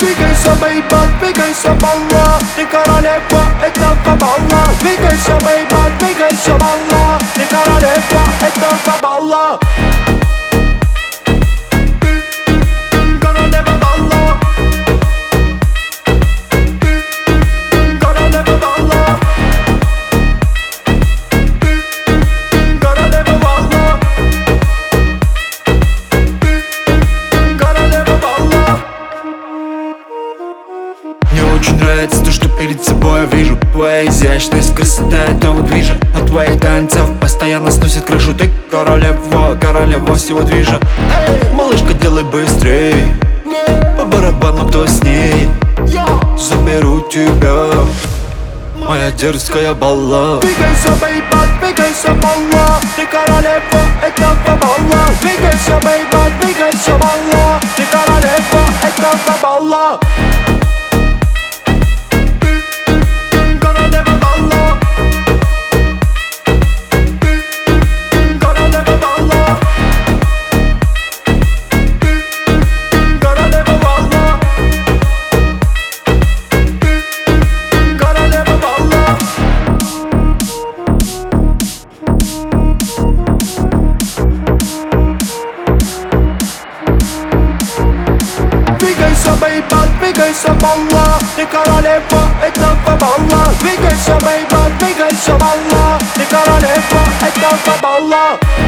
Двигайся, бейба, двигайся, балла. Ты королева этого балла. Двигайся, бейба, двигайся, балла. Ты королева этого балла. Мне очень нравится то, что перед собой я вижу. Твоя изящность, красота этого движа. От твоих танцев постоянно сносит крышу. Ты королева, королева всего движа. Малышка, делай быстрей. По барабану, кто с ней. Заберу тебя, моя дерзкая балла. Двигайся, бейба, двигайся, балла. Ты королева этого балла. Двигайся, бейба, двигайся, балла. Ты королева этого балла. Двигайся, бейба, двигайся, балла. Ты королева этого балла. Двигайся, бейба, двигайся, балла. Ты королева этого балла.